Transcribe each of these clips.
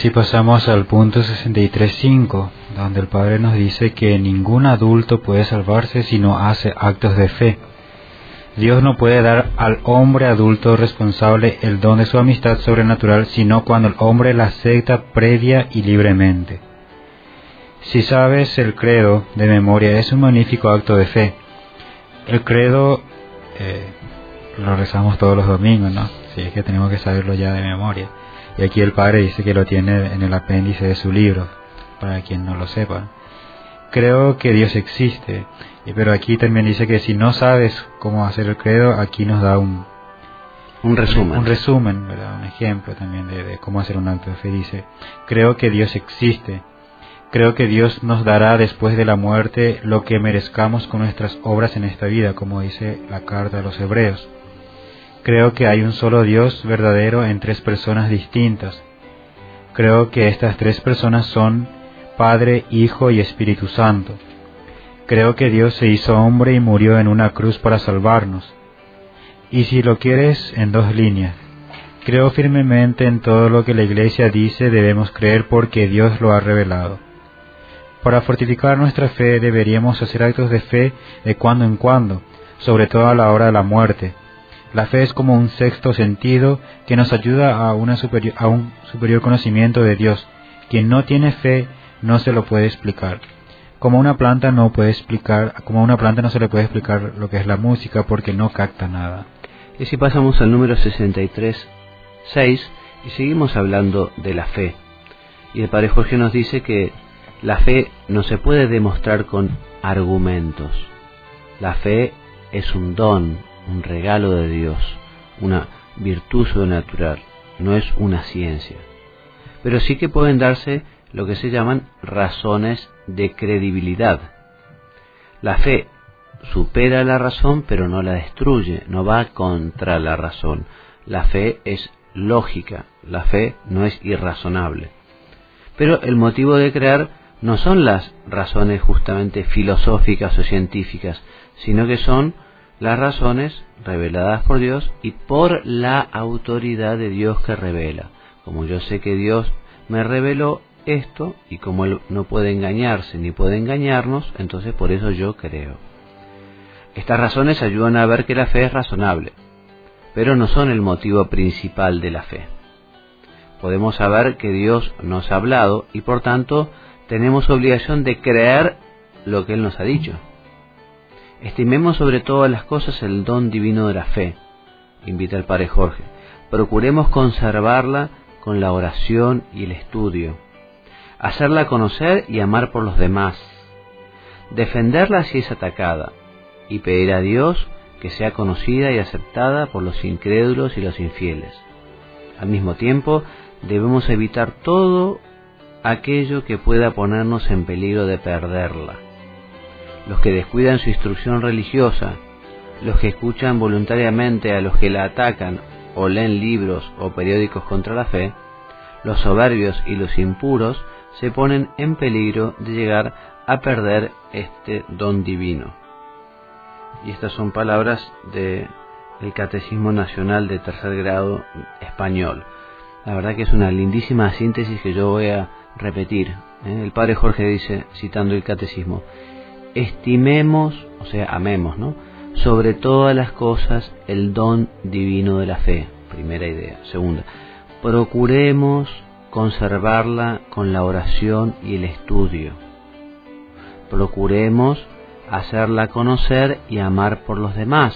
así pasamos al punto 63.5, donde el Padre nos dice que ningún adulto puede salvarse si no hace actos de fe. Dios no puede dar al hombre adulto responsable el don de su amistad sobrenatural, sino cuando el hombre la acepta previa y libremente. Si sabes el credo de memoria, es un magnífico acto de fe. El credo lo rezamos todos los domingos, ¿no? Sí, es que tenemos que saberlo ya de memoria. Y aquí el Padre dice que lo tiene en el apéndice de su libro, para quien no lo sepa. Creo que Dios existe, pero aquí también dice que si no sabes cómo hacer el credo, aquí nos da un resumen. Un resumen, ¿verdad? Un ejemplo también de cómo hacer un acto de fe. Dice, creo que Dios existe. Creo que Dios nos dará después de la muerte lo que merezcamos con nuestras obras en esta vida, como dice la carta a los Hebreos. Creo que hay un solo Dios verdadero en tres personas distintas. Creo que estas tres personas son Padre, Hijo y Espíritu Santo. Creo que Dios se hizo hombre y murió en una cruz para salvarnos. Y si lo quieres, en 2 líneas. Creo firmemente en todo lo que la Iglesia dice debemos creer porque Dios lo ha revelado. Para fortificar nuestra fe deberíamos hacer actos de fe de cuando en cuando, sobre todo a la hora de la muerte. La fe es como un sexto sentido que nos ayuda a un superior conocimiento de Dios. Quien no tiene fe no se lo puede explicar. Como una planta no se le puede explicar lo que es la música porque no capta nada. Y si pasamos al número 63.6 y seguimos hablando de la fe. Y el Padre Jorge nos dice que la fe no se puede demostrar con argumentos. La fe es un don, un regalo de Dios, una virtud sobrenatural, no es una ciencia. Pero sí que pueden darse lo que se llaman razones de credibilidad. La fe supera la razón, pero no la destruye, no va contra la razón. La fe es lógica, la fe no es irrazonable. Pero el motivo de creer no son las razones justamente filosóficas o científicas, sino que son las razones reveladas por Dios y por la autoridad de Dios que revela. Como yo sé que Dios me reveló esto, y como Él no puede engañarse ni puede engañarnos, entonces por eso yo creo. Estas razones ayudan a ver que la fe es razonable, pero no son el motivo principal de la fe. Podemos saber que Dios nos ha hablado y por tanto tenemos obligación de creer lo que Él nos ha dicho. Estimemos sobre todas las cosas el don divino de la fe, invita el Padre Jorge. Procuremos conservarla con la oración y el estudio, hacerla conocer y amar por los demás, defenderla si es atacada, y pedir a Dios que sea conocida y aceptada por los incrédulos y los infieles. Al mismo tiempo, debemos evitar todo aquello que pueda ponernos en peligro de perderla. Los que descuidan su instrucción religiosa, los que escuchan voluntariamente a los que la atacan o leen libros o periódicos contra la fe, los soberbios y los impuros se ponen en peligro de llegar a perder este don divino. Y estas son palabras del Catecismo Nacional de Tercer Grado Español. La verdad que es una lindísima síntesis que yo voy a repetir. El Padre Jorge dice, citando el Catecismo: estimemos, o sea, amemos, ¿no?, sobre todas las cosas el don divino de la fe. Primera idea. Segunda, procuremos conservarla con la oración y el estudio. Procuremos hacerla conocer y amar por los demás.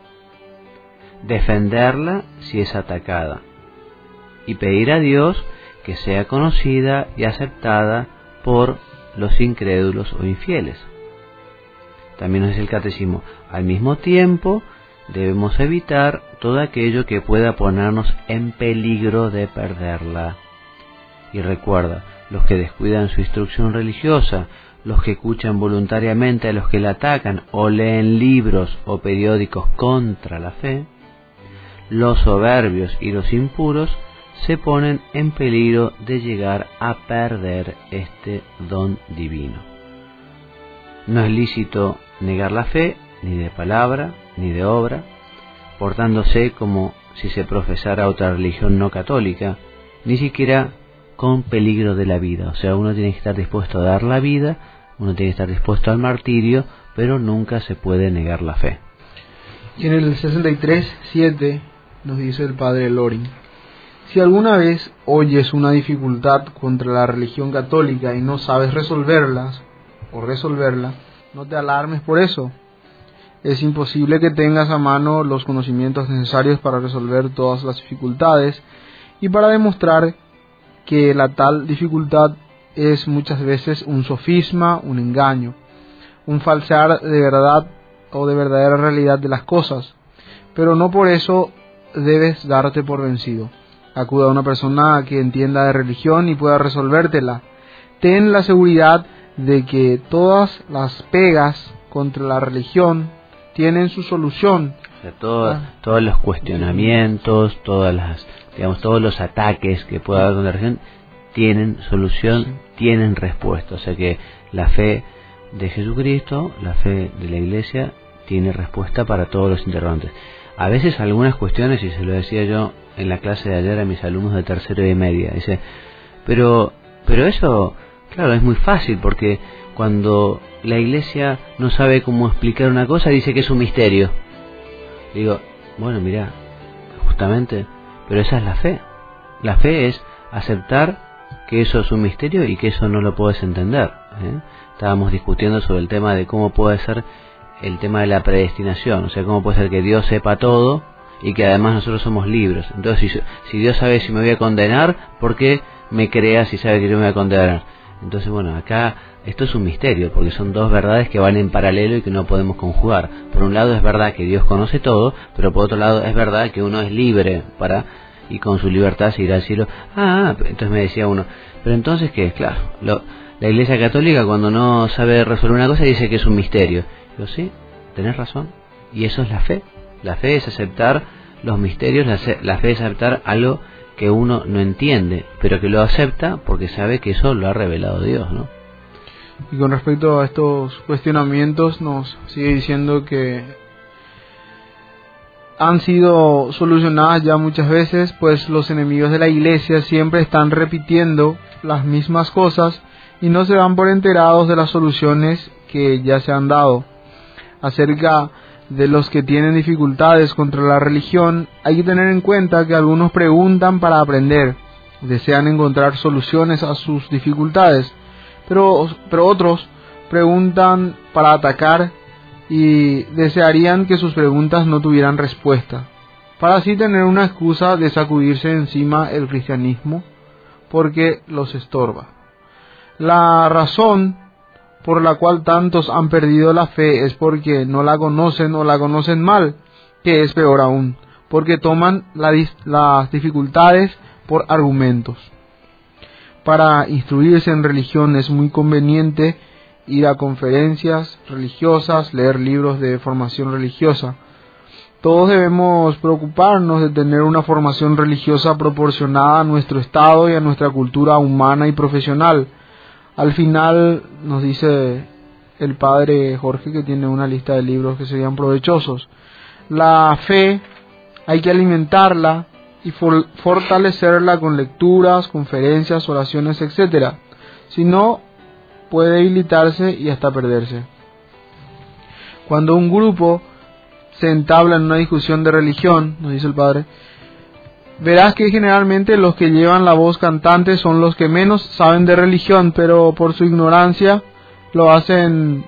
Defenderla si es atacada. Y pedir a Dios que sea conocida y aceptada por los incrédulos o infieles. También nos dice el Catecismo, al mismo tiempo debemos evitar todo aquello que pueda ponernos en peligro de perderla. Y recuerda, los que descuidan su instrucción religiosa, los que escuchan voluntariamente a los que la atacan o leen libros o periódicos contra la fe, los soberbios y los impuros se ponen en peligro de llegar a perder este don divino. No es lícito negar la fe, ni de palabra, ni de obra, portándose como si se profesara otra religión no católica, ni siquiera con peligro de la vida. O sea, uno tiene que estar dispuesto a dar la vida, uno tiene que estar dispuesto al martirio, pero nunca se puede negar la fe. Y en el 63:7 nos dice el padre Loring: si alguna vez oyes una dificultad contra la religión católica y no sabes resolverla, no te alarmes por eso. Es imposible que tengas a mano los conocimientos necesarios para resolver todas las dificultades y para demostrar que la tal dificultad es muchas veces un sofisma, un engaño, un falsear de verdad o de verdadera realidad de las cosas. Pero no por eso debes darte por vencido. Acuda a una persona que entienda de religión y pueda resolvértela. Ten la seguridad de que todas las pegas contra la religión tienen su solución. O sea, todos los cuestionamientos, todos los ataques que pueda haber contra la religión tienen solución, sí, tienen respuesta. O sea que la fe de Jesucristo, la fe de la Iglesia, tiene respuesta para todos los interrogantes. A veces algunas cuestiones, y se lo decía yo en la clase de ayer a mis alumnos de tercero y de media, dice, pero eso, claro, es muy fácil, porque cuando la Iglesia no sabe cómo explicar una cosa, dice que es un misterio. Digo, bueno, mira, justamente, pero esa es la fe. La fe es aceptar que eso es un misterio y que eso no lo puedes entender, ¿eh? Estábamos discutiendo sobre el tema de cómo puede ser el tema de la predestinación, o sea, cómo puede ser que Dios sepa todo y que además nosotros somos libres. Entonces, si Dios sabe si me voy a condenar, ¿por qué me crea si sabe que yo me voy a condenar? Entonces, bueno, acá esto es un misterio, porque son dos verdades que van en paralelo y que no podemos conjugar. Por un lado es verdad que Dios conoce todo, pero por otro lado es verdad que uno es libre y con su libertad se irá al cielo. Entonces me decía uno, pero entonces ¿qué? Claro, la Iglesia Católica cuando no sabe resolver una cosa dice que es un misterio. Yo, sí, tenés razón, y eso es la fe. La fe es aceptar los misterios, la fe es aceptar algo que uno no entiende, pero que lo acepta porque sabe que eso lo ha revelado Dios, ¿no? Y con respecto a estos cuestionamientos, nos sigue diciendo que han sido solucionadas ya muchas veces, pues los enemigos de la Iglesia siempre están repitiendo las mismas cosas y no se dan por enterados de las soluciones que ya se han dado. Acerca de los que tienen dificultades contra la religión, hay que tener en cuenta que algunos preguntan para aprender, desean encontrar soluciones a sus dificultades, pero otros preguntan para atacar y desearían que sus preguntas no tuvieran respuesta, para así tener una excusa de sacudirse encima el cristianismo porque los estorba. La razón por la cual tantos han perdido la fe es porque no la conocen o la conocen mal, que es peor aún, porque toman las dificultades por argumentos. Para instruirse en religión es muy conveniente ir a conferencias religiosas, leer libros de formación religiosa. Todos debemos preocuparnos de tener una formación religiosa proporcionada a nuestro estado y a nuestra cultura humana y profesional. Al final nos dice el padre Jorge que tiene una lista de libros que serían provechosos. La fe hay que alimentarla y fortalecerla con lecturas, conferencias, oraciones, etc. Si no, puede debilitarse y hasta perderse. Cuando un grupo se entabla en una discusión de religión, nos dice el padre, verás que generalmente los que llevan la voz cantante son los que menos saben de religión, pero por su ignorancia lo hacen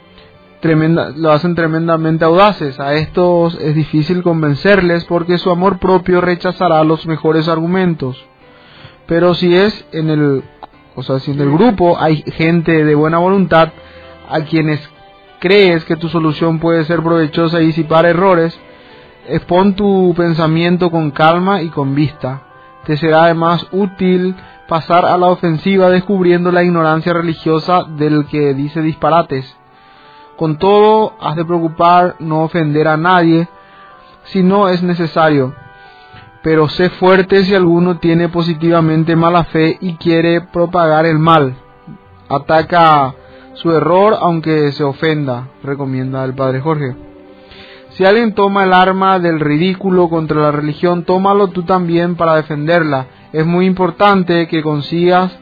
tremendamente audaces. A estos es difícil convencerles porque su amor propio rechazará los mejores argumentos. Pero si en el grupo hay gente de buena voluntad a quienes crees que tu solución puede ser provechosa y disipar errores, expon tu pensamiento con calma y con vista. Te será además útil pasar a la ofensiva descubriendo la ignorancia religiosa del que dice disparates. Con todo, has de procurar no ofender a nadie si no es necesario, pero sé fuerte si alguno tiene positivamente mala fe y quiere propagar el mal. Ataca su error aunque se ofenda, recomienda el padre Jorge. Si alguien toma el arma del ridículo contra la religión, tómalo tú también para defenderla. Es muy importante que consigas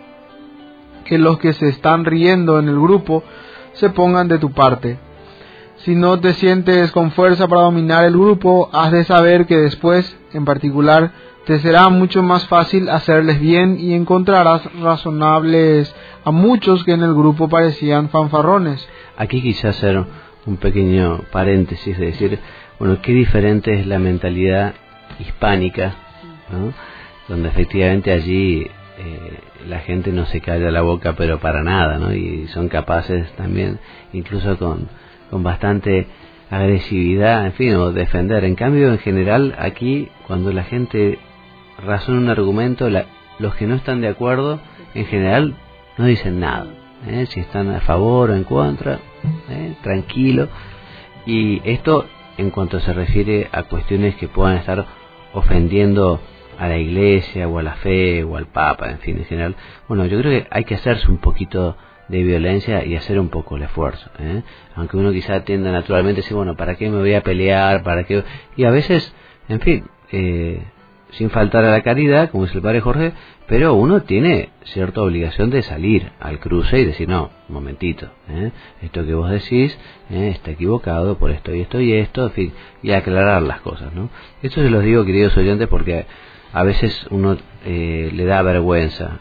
que los que se están riendo en el grupo se pongan de tu parte. Si no te sientes con fuerza para dominar el grupo, has de saber que después, en particular, te será mucho más fácil hacerles bien y encontrarás razonables a muchos que en el grupo parecían fanfarrones. Aquí quise hacer un pequeño paréntesis de decir, bueno, qué diferente es la mentalidad hispánica, ¿no? Donde efectivamente allí la gente no se calla la boca, pero para nada, ¿no? Y son capaces también, incluso con bastante agresividad, en fin, o defender. En cambio, en general, aquí, cuando la gente razona un argumento, los que no están de acuerdo, en general, no dicen nada. Si están a favor o en contra, tranquilo. Y esto, en cuanto se refiere a cuestiones que puedan estar ofendiendo a la iglesia o a la fe o al papa, en fin, en general, bueno, yo creo que hay que hacerse un poquito de violencia y hacer un poco el esfuerzo, aunque uno quizá tienda naturalmente a decir, bueno, ¿para qué me voy a pelear? ¿Para qué? Y a veces, en fin, sin faltar a la caridad, como dice el padre Jorge, pero uno tiene cierta obligación de salir al cruce y decir, no, un momentito, esto que vos decís está equivocado por esto y esto y esto, en fin, y aclarar las cosas, ¿no? Esto se los digo, queridos oyentes, porque a veces uno le da vergüenza,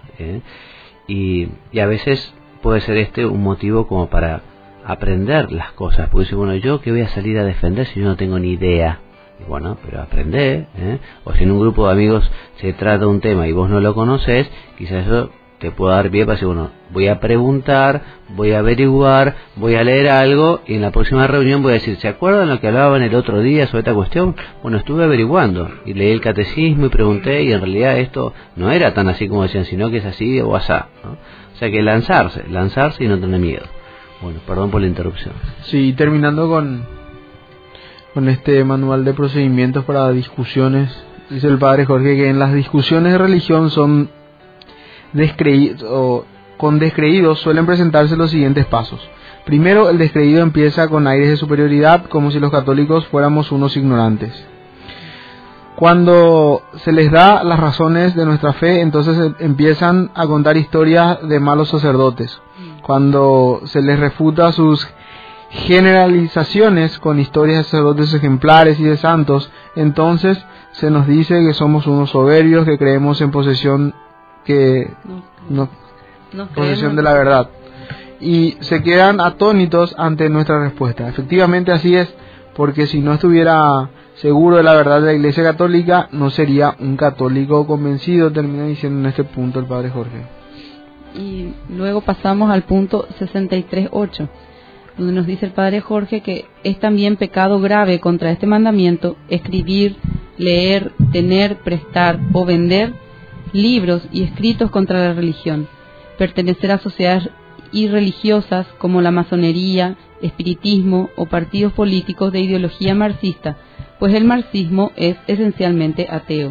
y a veces puede ser un motivo como para aprender las cosas, porque dice, bueno, yo que voy a salir a defender si yo no tengo ni idea. Y bueno, pero aprender, o si en un grupo de amigos se trata un tema y vos no lo conoces, quizás eso te pueda dar pie para decir, bueno, voy a preguntar, voy a averiguar, voy a leer algo, y en la próxima reunión voy a decir, ¿se acuerdan lo que hablaban el otro día sobre esta cuestión? Bueno, estuve averiguando y leí el catecismo y pregunté, y en realidad esto no era tan así como decían, sino que es así o asá, ¿no? O sea que lanzarse y no tener miedo. Bueno, perdón por la interrupción. Sí, terminando con este manual de procedimientos para discusiones, dice el padre Jorge que en las discusiones de religión son con descreídos suelen presentarse los siguientes pasos. Primero, el descreído empieza con aires de superioridad, como si los católicos fuéramos unos ignorantes. Cuando se les da las razones de nuestra fe, entonces empiezan a contar historias de malos sacerdotes. Cuando se les refuta sus generalizaciones con historias de sacerdotes ejemplares y de santos, entonces se nos dice que somos unos soberbios, que creemos en posesión posesión de la verdad, y se quedan atónitos ante nuestra respuesta. Efectivamente así es, porque si no estuviera seguro de la verdad de la Iglesia Católica, no sería un católico convencido, termina diciendo en este punto el padre Jorge. Y luego pasamos al punto 63.8, donde nos dice el padre Jorge que es también pecado grave contra este mandamiento escribir, leer, tener, prestar o vender libros y escritos contra la religión, pertenecer a sociedades irreligiosas como la masonería, espiritismo o partidos políticos de ideología marxista, pues el marxismo es esencialmente ateo.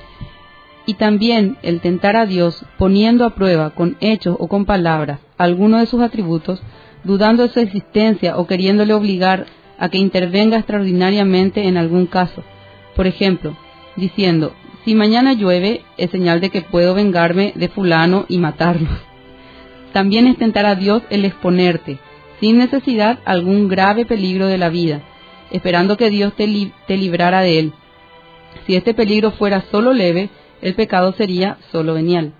Y también el tentar a Dios poniendo a prueba con hechos o con palabras alguno de sus atributos, dudando de su existencia o queriéndole obligar a que intervenga extraordinariamente en algún caso. Por ejemplo, diciendo, si mañana llueve, es señal de que puedo vengarme de fulano y matarlo. También es tentar a Dios el exponerte, sin necesidad, algún grave peligro de la vida, esperando que Dios te librara de él. Si este peligro fuera solo leve, el pecado sería solo venial.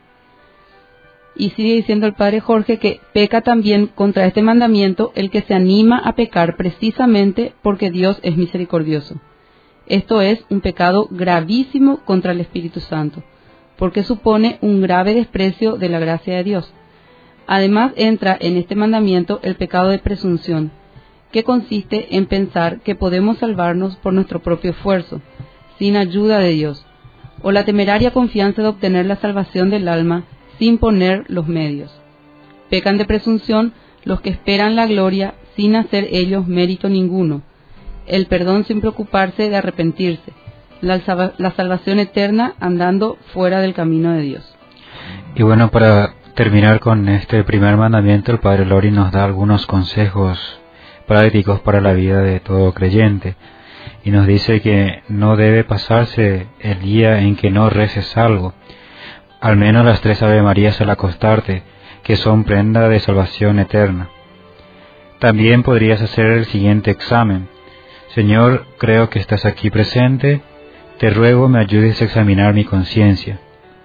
Y sigue diciendo el padre Jorge que peca también contra este mandamiento el que se anima a pecar precisamente porque Dios es misericordioso. Esto es un pecado gravísimo contra el Espíritu Santo, porque supone un grave desprecio de la gracia de Dios. Además entra en este mandamiento el pecado de presunción, que consiste en pensar que podemos salvarnos por nuestro propio esfuerzo, sin ayuda de Dios, o la temeraria confianza de obtener la salvación del alma sin poner los medios. Pecan de presunción los que esperan la gloria sin hacer ellos mérito ninguno, el perdón sin preocuparse de arrepentirse, la salvación eterna andando fuera del camino de Dios. Y bueno, para terminar con este primer mandamiento, el padre Lori nos da algunos consejos prácticos para la vida de todo creyente. y nos dice que no debe pasarse el día en que no reces algo, al menos las 3 Ave Marías al acostarte, que son prenda de salvación eterna. También podrías hacer el siguiente examen. Señor, creo que estás aquí presente, te ruego me ayudes a examinar mi conciencia.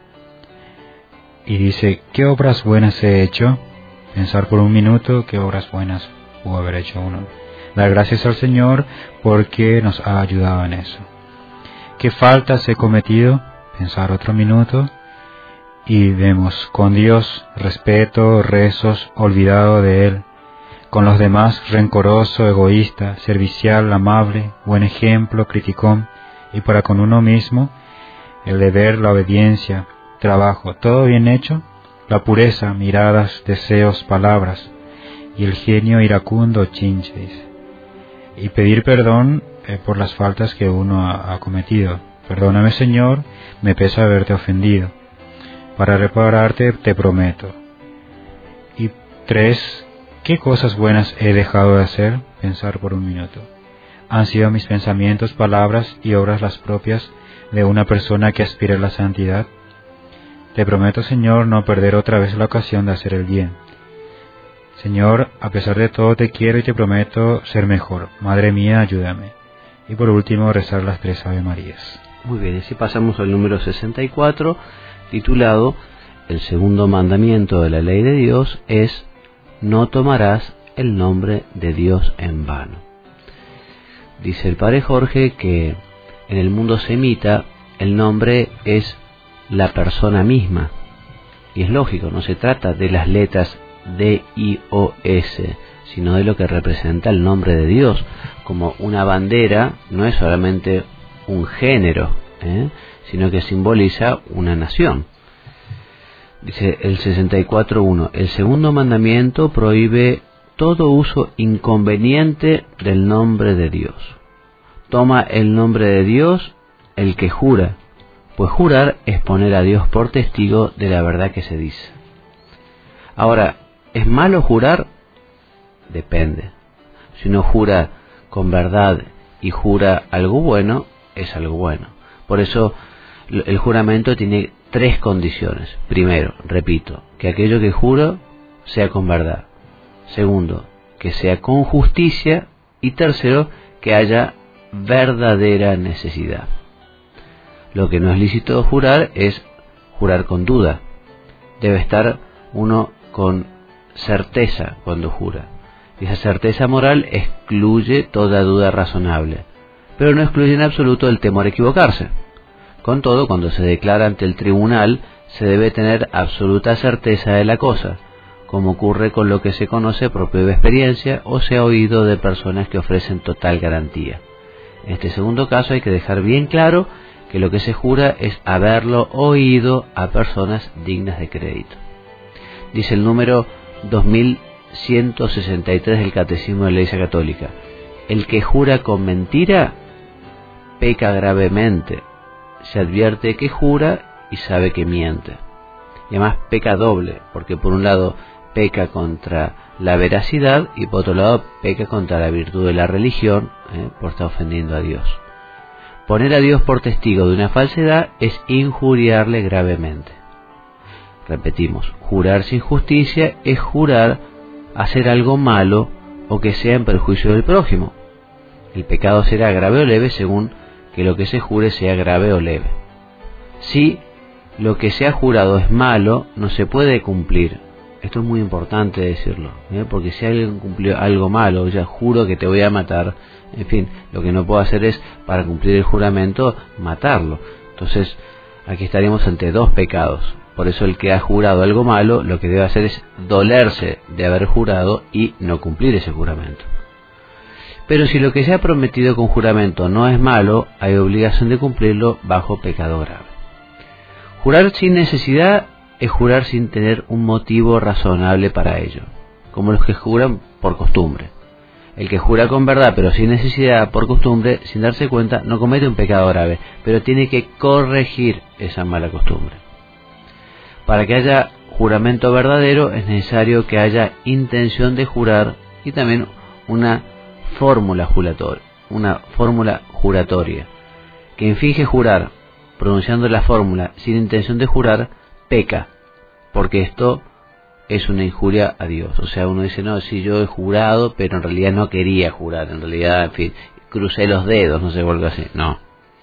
Y dice, ¿qué obras buenas he hecho? Pensar por un minuto qué obras buenas pudo haber hecho uno. Dar gracias al Señor porque nos ha ayudado en eso. ¿Qué faltas he cometido? Pensar otro minuto. Y vemos, con Dios, respeto, rezos, olvidado de Él. Con los demás, rencoroso, egoísta, servicial, amable, buen ejemplo, criticón. Y para con uno mismo, el deber, la obediencia, trabajo, todo bien hecho. La pureza, miradas, deseos, palabras. Y el genio iracundo, chinche, dice. Y pedir perdón por las faltas que uno ha cometido. Perdóname, Señor, me pesa haberte ofendido. Para repararte te prometo. Y 3, ¿qué cosas buenas he dejado de hacer? Pensar por un minuto. Han sido mis pensamientos, palabras y obras las propias de una persona que aspira a la santidad. Te prometo, Señor, no perder otra vez la ocasión de hacer el bien. Señor, a pesar de todo te quiero y te prometo ser mejor. Madre mía, ayúdame. Y por último, rezar las 3 Ave Marías. Muy bien, así pasamos al número 64, titulado El segundo mandamiento de la ley de Dios es: no tomarás el nombre de Dios en vano. Dice el Padre Jorge que en el mundo semita el nombre es la persona misma. Y es lógico, no se trata de las letras D-I-O-S, sino de lo que representa el nombre de Dios. Como una bandera no es solamente un género, sino que simboliza una nación. Dice el 64.1, el segundo mandamiento prohíbe todo uso inconveniente del nombre de Dios. Toma el nombre de Dios el que jura, pues jurar es poner a Dios por testigo de la verdad que se dice. Ahora, ¿es malo jurar? Depende. Si uno jura con verdad y jura algo bueno, es algo bueno. Por eso el juramento tiene 3 condiciones. Primero, repito, que aquello que juro sea con verdad. Segundo, que sea con justicia. Y tercero, que haya verdadera necesidad. Lo que no es lícito jurar es jurar con duda. Debe estar uno con certeza cuando jura. Y esa certeza moral excluye toda duda razonable, pero no excluye en absoluto el temor a equivocarse. Con todo, cuando se declara ante el tribunal, se debe tener absoluta certeza de la cosa, como ocurre con lo que se conoce por propia experiencia o se ha oído de personas que ofrecen total garantía. En este segundo caso hay que dejar bien claro que lo que se jura es haberlo oído a personas dignas de crédito. Dice el número 2163 del Catecismo de la Iglesia Católica: el que jura con mentira peca gravemente. Se advierte que jura y sabe que miente. Y además peca doble, porque por un lado peca contra la veracidad y por otro lado peca contra la virtud de la religión, por estar ofendiendo a Dios. Poner a Dios por testigo de una falsedad es injuriarle gravemente. Repetimos, jurar sin justicia es jurar hacer algo malo o que sea en perjuicio del prójimo. El pecado será grave o leve según que lo que se jure sea grave o leve. Si lo que se ha jurado es malo, no se puede cumplir. Esto es muy importante decirlo, porque si alguien cumplió algo malo, ya juro que te voy a matar, en fin, lo que no puedo hacer es, para cumplir el juramento, matarlo. Entonces, aquí estaríamos ante 2 pecados. Por eso el que ha jurado algo malo, lo que debe hacer es dolerse de haber jurado y no cumplir ese juramento. Pero si lo que se ha prometido con juramento no es malo, hay obligación de cumplirlo bajo pecado grave. Jurar sin necesidad es jurar sin tener un motivo razonable para ello, como los que juran por costumbre. El que jura con verdad pero sin necesidad, por costumbre, sin darse cuenta, no comete un pecado grave, pero tiene que corregir esa mala costumbre. Para que haya juramento verdadero es necesario que haya intención de jurar y también una fórmula una fórmula juratoria. Quien finge jurar, pronunciando la fórmula sin intención de jurar, peca, porque esto es una injuria a Dios. O sea, uno dice, no, sí, yo he jurado, pero en realidad no quería jurar, en realidad, en fin, crucé los dedos, no sé, vuelvo así. No.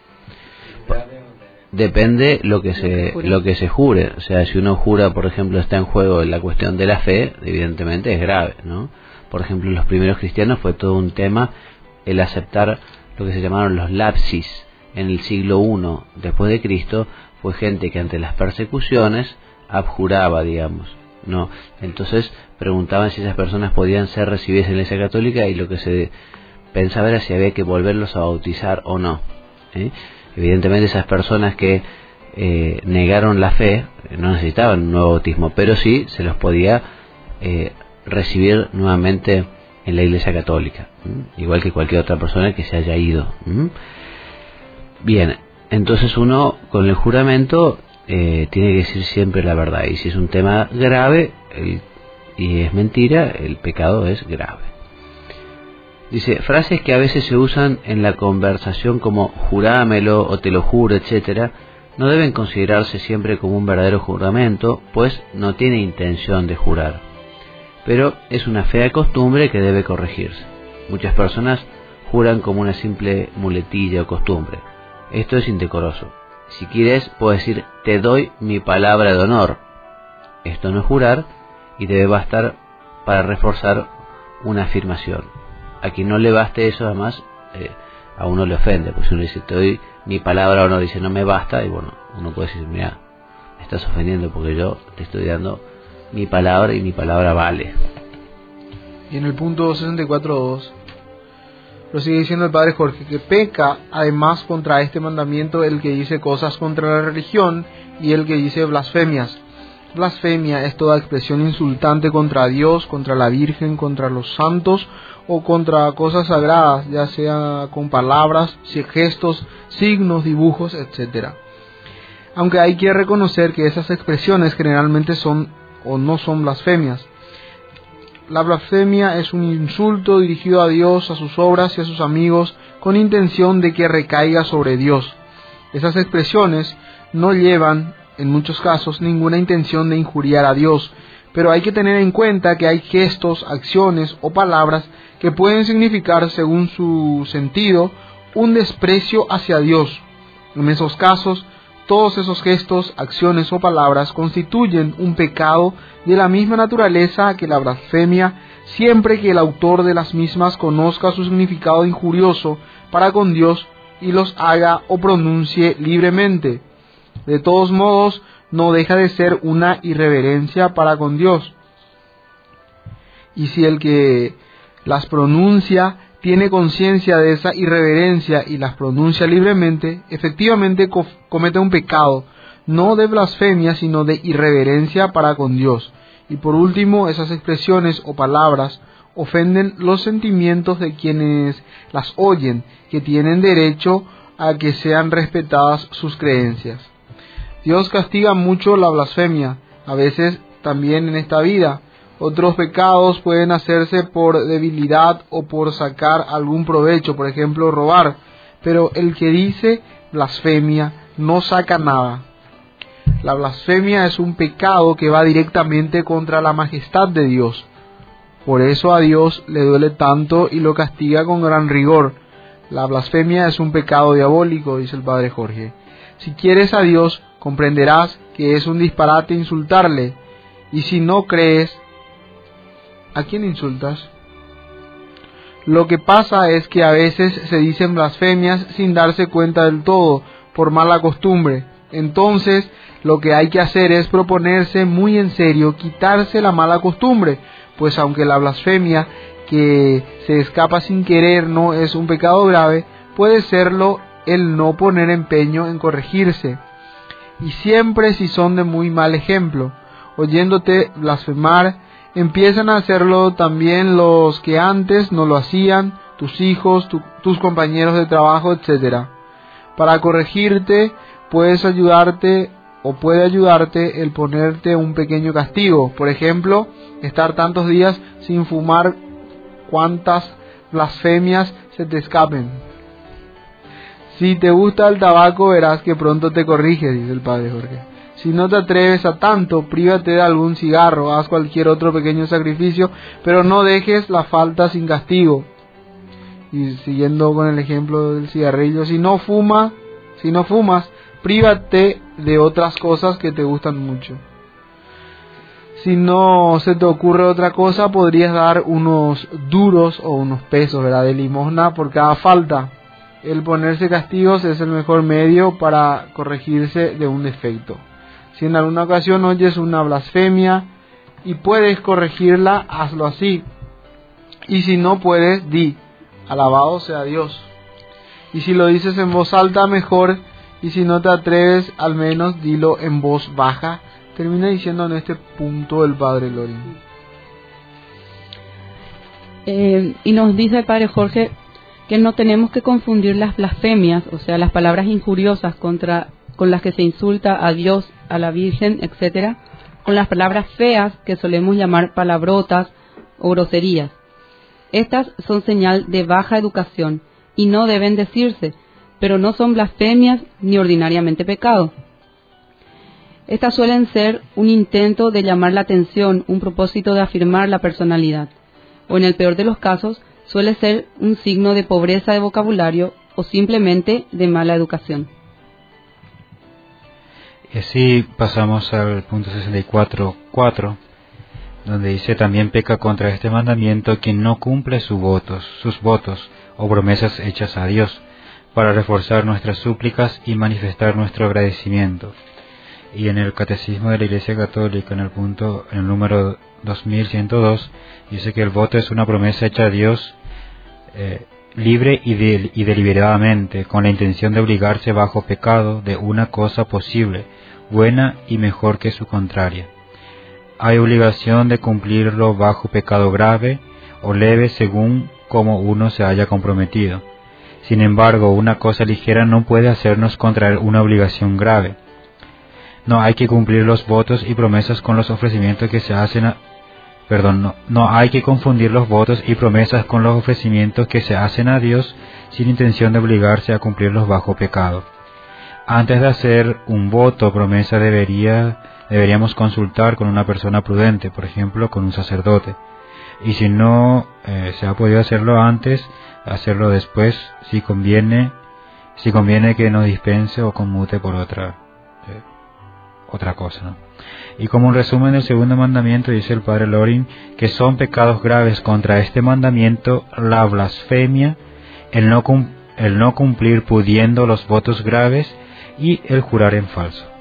Depende lo que se jure. O sea, si uno jura, por ejemplo, está en juego la cuestión de la fe, evidentemente es grave, ¿no? Por ejemplo, en los primeros cristianos fue todo un tema el aceptar lo que se llamaron los lapsis. En el siglo I después de Cristo fue gente que ante las persecuciones abjuraba, digamos, ¿no? Entonces preguntaban si esas personas podían ser recibidas en la Iglesia Católica, y lo que se pensaba era si había que volverlos a bautizar o no, ¿eh? Evidentemente esas personas que negaron la fe no necesitaban un nuevo bautismo, pero sí se los podía recibir nuevamente en la Iglesia Católica, igual que cualquier otra persona que se haya ido. Bien, entonces uno con el juramento tiene que decir siempre la verdad, y si es un tema grave y es mentira, el pecado es grave. Dice, frases que a veces se usan en la conversación como jurámelo o te lo juro, etcétera, no deben considerarse siempre como un verdadero juramento, pues no tiene intención de jurar. Pero es una fea costumbre que debe corregirse. Muchas personas juran como una simple muletilla o costumbre. Esto es indecoroso. Si quieres, puedo decir, te doy mi palabra de honor. Esto no es jurar y debe bastar para reforzar una afirmación. A quien no le baste eso, además, a uno le ofende, porque si uno dice, te doy mi palabra de honor, dice, no me basta, y bueno, uno puede decir, mira, me estás ofendiendo porque yo te estoy dando mi palabra y mi palabra vale. Y en el punto 64.2 lo sigue diciendo el padre Jorge, que peca además contra este mandamiento el que dice cosas contra la religión y el que dice blasfemias. Blasfemia es toda expresión insultante contra Dios, contra la Virgen, contra los santos o contra cosas sagradas, ya sea con palabras, gestos, signos, dibujos, etc. Aunque hay que reconocer que esas expresiones generalmente son o no son blasfemias. La blasfemia es un insulto dirigido a Dios, a sus obras y a sus amigos, con intención de que recaiga sobre Dios. Esas expresiones no llevan, en muchos casos, ninguna intención de injuriar a Dios, pero hay que tener en cuenta que hay gestos, acciones o palabras que pueden significar, según su sentido, un desprecio hacia Dios. En esos casos, todos esos gestos, acciones o palabras constituyen un pecado de la misma naturaleza que la blasfemia, siempre que el autor de las mismas conozca su significado injurioso para con Dios y los haga o pronuncie libremente. De todos modos, no deja de ser una irreverencia para con Dios. Y si el que las pronuncia tiene conciencia de esa irreverencia y las pronuncia libremente, efectivamente comete un pecado, no de blasfemia, sino de irreverencia para con Dios. Y por último, esas expresiones o palabras ofenden los sentimientos de quienes las oyen, que tienen derecho a que sean respetadas sus creencias. Dios castiga mucho la blasfemia, a veces también en esta vida. Otros pecados pueden hacerse por debilidad o por sacar algún provecho, por ejemplo robar, pero el que dice blasfemia no saca nada. La blasfemia es un pecado que va directamente contra la majestad de Dios. Por eso a Dios le duele tanto y lo castiga con gran rigor. La blasfemia es un pecado diabólico, dice el padre Jorge. Si quieres a Dios, comprenderás que es un disparate insultarle, y si no crees, ¿a quién insultas? Lo que pasa es que a veces se dicen blasfemias sin darse cuenta del todo, por mala costumbre. Entonces, lo que hay que hacer es proponerse muy en serio quitarse la mala costumbre, pues aunque la blasfemia que se escapa sin querer no es un pecado grave, puede serlo el no poner empeño en corregirse. Y siempre si son de muy mal ejemplo, oyéndote blasfemar, empiezan a hacerlo también los que antes no lo hacían, tus hijos, tus compañeros de trabajo, etc. Para corregirte, puede ayudarte el ponerte un pequeño castigo. Por ejemplo, estar tantos días sin fumar. Cuántas blasfemias se te escapen. Si te gusta el tabaco, verás que pronto te corriges, dice el padre Jorge. Si no te atreves a tanto, prívate de algún cigarro, haz cualquier otro pequeño sacrificio, pero no dejes la falta sin castigo. Y siguiendo con el ejemplo del cigarrillo, si no fumas, prívate de otras cosas que te gustan mucho. Si no se te ocurre otra cosa, podrías dar unos duros o unos pesos, ¿verdad?, de limosna por cada falta. El ponerse castigos es el mejor medio para corregirse de un defecto. Si en alguna ocasión oyes una blasfemia y puedes corregirla, hazlo así. Y si no puedes, di: alabado sea Dios. Y si lo dices en voz alta, mejor. Y si no te atreves, al menos dilo en voz baja. Termina diciendo en este punto el padre Lorin. Y nos dice el padre Jorge que no tenemos que confundir las blasfemias, o sea, las palabras injuriosas con las que se insulta a Dios, a la Virgen, etcétera, con las palabras feas que solemos llamar palabrotas o groserías. Estas son señal de baja educación y no deben decirse, pero no son blasfemias ni ordinariamente pecado. Estas suelen ser un intento de llamar la atención, un propósito de afirmar la personalidad, o en el peor de los casos, suele ser un signo de pobreza de vocabulario o simplemente de mala educación. Y así pasamos al punto 64.4, donde dice: también peca contra este mandamiento quien no cumple sus votos o promesas hechas a Dios, para reforzar nuestras súplicas y manifestar nuestro agradecimiento. Y en el Catecismo de la Iglesia Católica, en el número 2102, dice que el voto es una promesa hecha a Dios libre y deliberadamente, con la intención de obligarse bajo pecado de una cosa posible, buena y mejor que su contraria. Hay obligación de cumplirlo bajo pecado grave o leve según como uno se haya comprometido. Sin embargo, una cosa ligera no puede hacernos contraer una obligación grave. No hay que cumplir los votos y promesas con los ofrecimientos que se hacen no hay que confundir los votos y promesas con los ofrecimientos que se hacen a Dios sin intención de obligarse a cumplirlos bajo pecado. Antes de hacer un voto o promesa deberíamos consultar con una persona prudente, por ejemplo con un sacerdote. Y si no se ha podido hacerlo antes, hacerlo después, si conviene que nos dispense o conmute por otra cosa, ¿no? Y como un resumen del segundo mandamiento, dice el padre Lorin que son pecados graves contra este mandamiento la blasfemia, el no cumplir pudiendo los votos graves y el jurar en falso.